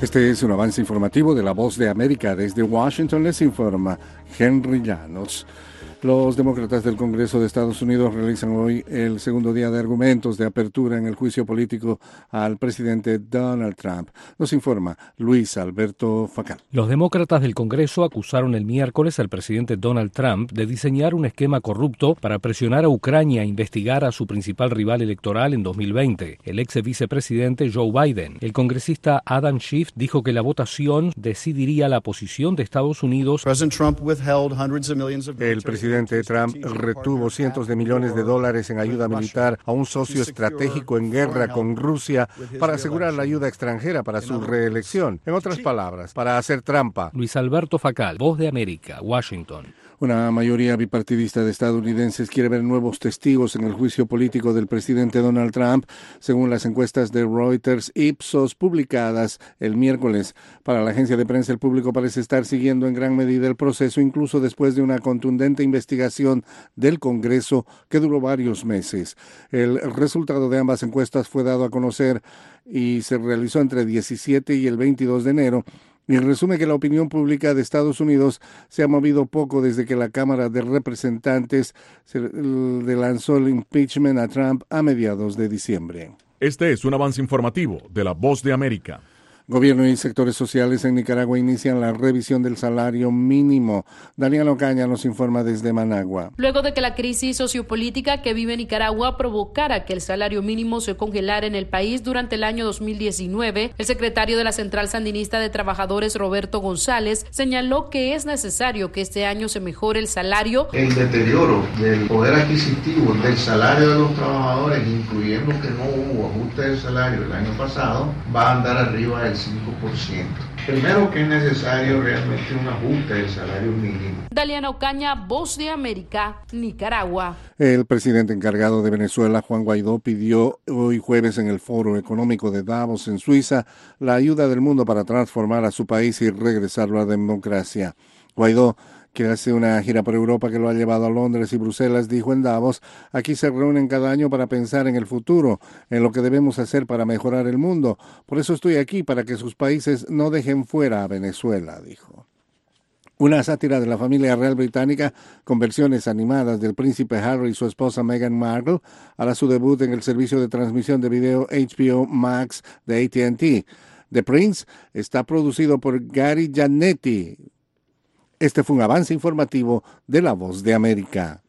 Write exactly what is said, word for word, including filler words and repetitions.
Este es un avance informativo de La Voz de América. Desde Washington les informa Henry Llanos. Los demócratas del Congreso de Estados Unidos realizan hoy el segundo día de argumentos de apertura en el juicio político al presidente Donald Trump. Nos informa Luis Alberto Facal. Los demócratas del Congreso acusaron el miércoles al presidente Donald Trump de diseñar un esquema corrupto para presionar a Ucrania a investigar a su principal rival electoral en dos mil veinte, el ex vicepresidente Joe Biden. El congresista Adam Schiff dijo que la votación decidiría la posición de Estados Unidos. El presidente El presidente Trump retuvo cientos de millones de dólares en ayuda militar a un socio estratégico en guerra con Rusia para asegurar la ayuda extranjera para su reelección. En otras palabras, para hacer trampa. Luis Alberto Facal, Voz de América, Washington. Una mayoría bipartidista de estadounidenses quiere ver nuevos testigos en el juicio político del presidente Donald Trump, según las encuestas de Reuters Ipsos publicadas el miércoles. Para la agencia de prensa, el público parece estar siguiendo en gran medida el proceso, incluso después de una contundente investigación del Congreso que duró varios meses. El resultado de ambas encuestas fue dado a conocer y se realizó entre diecisiete y el veintidós de enero. Y resume que la opinión pública de Estados Unidos se ha movido poco desde que la Cámara de Representantes se le lanzó el impeachment a Trump a mediados de diciembre. Este es un avance informativo de La Voz de América. Gobierno y sectores sociales en Nicaragua inician la revisión del salario mínimo. Daniela Ocaña nos informa desde Managua. Luego de que la crisis sociopolítica que vive Nicaragua provocara que el salario mínimo se congelara en el país durante el año dos mil diecinueve, el secretario de la Central Sandinista de Trabajadores, Roberto González, señaló que es necesario que este año se mejore el salario. El deterioro del poder adquisitivo del salario de los trabajadores, incluyendo que no hubo ajuste del salario el año pasado, va a andar arriba del cinco por ciento. Primero, que es necesario realmente un ajuste del salario mínimo. Daliana Ocaña, Voz de América, Nicaragua. El presidente encargado de Venezuela, Juan Guaidó, pidió hoy jueves en el Foro Económico de Davos, en Suiza, la ayuda del mundo para transformar a su país y regresarlo a la democracia. Guaidó, que hace una gira por Europa que lo ha llevado a Londres y Bruselas, dijo en Davos: aquí se reúnen cada año para pensar en el futuro, en lo que debemos hacer para mejorar el mundo. Por eso estoy aquí, para que sus países no dejen fuera a Venezuela, dijo. Una sátira de la familia real británica con versiones animadas del príncipe Harry y su esposa Meghan Markle hará su debut en el servicio de transmisión de video H B O Max de A T and T. The Prince está producido por Gary Janetti. Este fue un avance informativo de La Voz de América.